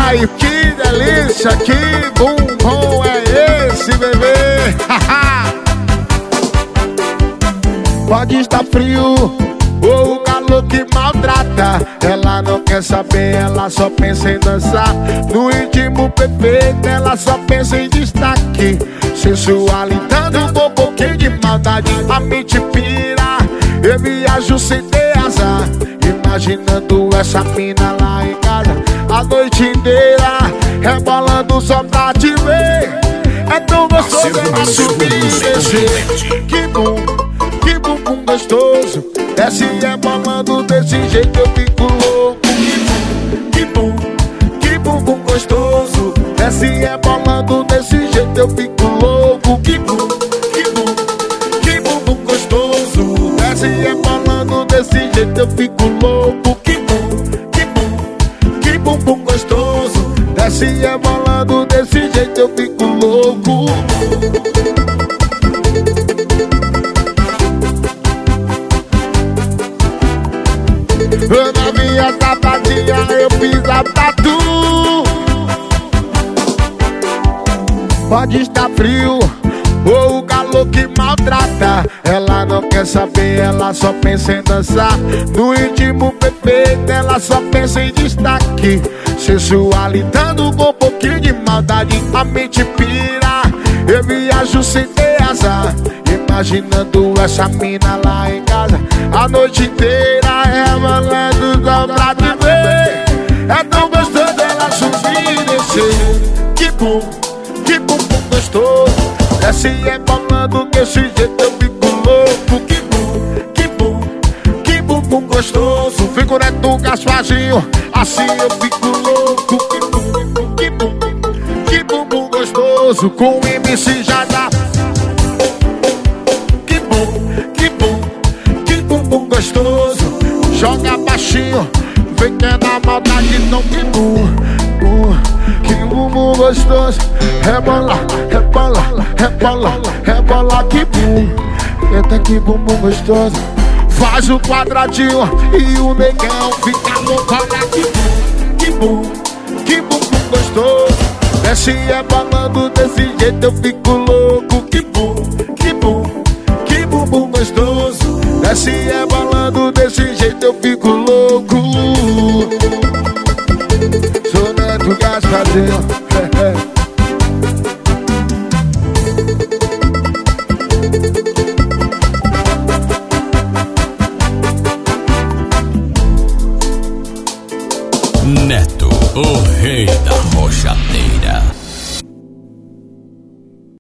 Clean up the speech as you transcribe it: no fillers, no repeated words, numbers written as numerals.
Ai, que delícia, que bumbum é esse, bebê? Pode estar frio ou o calor que maltrata, ela não quer saber, ela só pensa em dançar. No íntimo perfeito, ela só pensa em destaque, sensualizando com um pouquinho de maldade. A mente pira, eu viajo sem ter azar, imaginando essa mina lá em casa a noite inteira, rebolando só pra te ver. É tão gostoso ela subir e descer. Que bumbum gostoso, desce rebolando desse jeito eu fico louco. Que bumbum gostoso, desce rebolando desse jeito eu fico louco. Que bumbum gostoso, desce rebolando desse jeito eu fico louco. Que bumbum gostoso, desce rebolando desse jeito eu fico louco. Na minha sapatinha eu fiz a tatu. Pode estar frio ou o calor que maltrata, ela não quer saber, ela só pensa em dançar. No íntimo perfeito, ela só pensa em destaque, sensualizando com um pouquinho de maldade. A mente pira, eu viajo sem ter azar, imaginando essa mina lá em casa a noite inteira, rebolando só pra te ver. É tão gostoso ela subir e descer. Que bumbum gostoso, desce rebolando desse jeito eu fico louco. Que bumbum gostoso, fico reto gaspazinho, assim eu fico louco. Que bumbum gostoso, com MC já dá. Que bumbum gostoso, joga baixinho, vem que é na maldade, não que bumbum gostoso, rebola, rebola, rebola, rebola, que bum. Eita, que bumbum gostoso, faz o quadradinho e o negão fica louco. Olha que bumbum gostoso, desce rebolando desse jeito eu fico louco. Que bumbum gostoso, desce rebolando desse jeito eu fico louco. Sou Neto Gaspazinho. Neto, o rei da rocha.